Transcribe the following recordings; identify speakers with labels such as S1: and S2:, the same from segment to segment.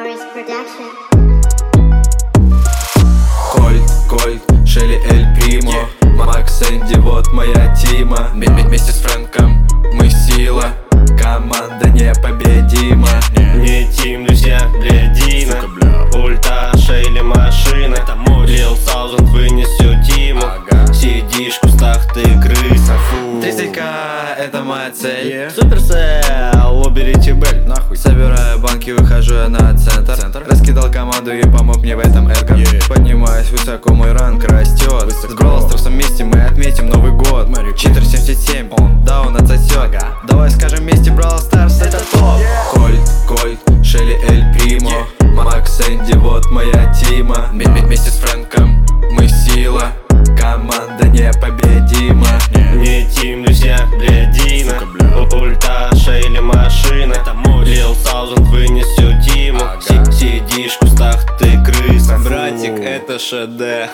S1: Кольт, Шелли, Эль Примо, Макс, Энди, вот моя тима. Вместе с Фрэнком мы сила, команда непобедима.
S2: Не тим, друзья, блядина. Ульта, Шелли, машина. Лил Саузенд, вынесу тиму. Сидишь в кустах, ты крыса.
S1: 30к это моя цель.
S2: Суперсел, уберите бель.
S1: Нахуй. Собираю банки, выхожу я на центр. Раскидал команду и помог мне в этом Эдгар. Поднимаюсь высоко, мой ранг растет. С Бравл Старсом вместе мы отметим Новый год. Читер 77, да он отсосет. Давай скажем вместе, Бравл Старс это топ. Кольт, Шелли, Эль Примо, Макс, Энди, вот моя тима. Вместе с Фрэнком мы сила, команда непобедима.
S2: Не тим, друзья, блядина. Ульта, Шелли, машина. Лил Саузенд, вынесу тиму. Сидишь в кустах, ты крыса. Братик, это ШД.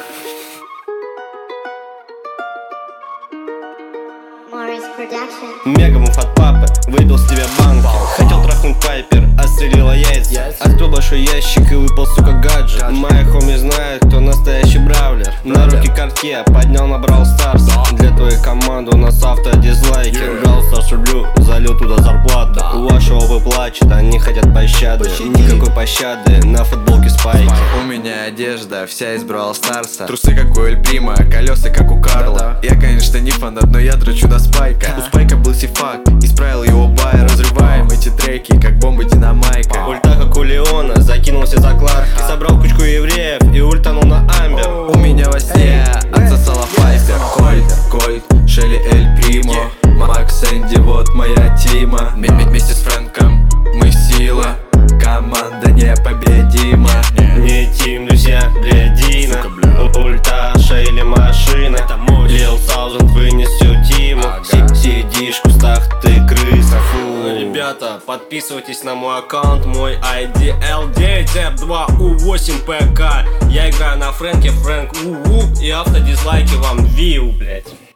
S2: Мегамув от папы, выбил с тебя банки. Хотел трахнуть Пайпер, отстрелила яйца. Открыл большой ящик и выпал, сука, гаджет. Мои хоми знают, кто настоящий бравлер. На руки Картье, поднял на Бравл Старс. Для твоей команды у нас автодизлайки. Бравл Старс рублю, залил туда зарплату. У вашего вы плачет, они хотят пощады. Никакой пощады, на футболке спайки.
S1: У меня одежда вся из Бравл Старса. Трусы как у Эль Прима, колеса как у Карла. Я, конечно, не фанат, но я дрочу до Спайка. У Спайка был сифак, исправил его бай. Разрываем эти треки, как бомбы Динамайка.
S2: Ульта как у Леона, закинул все закладки. Собрал кучку евреев и ультанул на Амбер.
S1: У меня во сне отсосала Пайпер. Кольт, Шелли, Эль Примо, Макс, Энди, вот моя тима. Вместе с Фрэнком мы сила, команда непобедима.
S2: Не тим, друзья, блядина. Ульта, Шелли, машина. Лил Саузенд, вынесу тиму. Сидишь в кустах, ты крыса. Ребята, подписывайтесь на мой аккаунт. Мой ID L9F2U8PK. Я играю на Фрэнке, Фрэнк УУ. И автодизлайки вам виу, блять.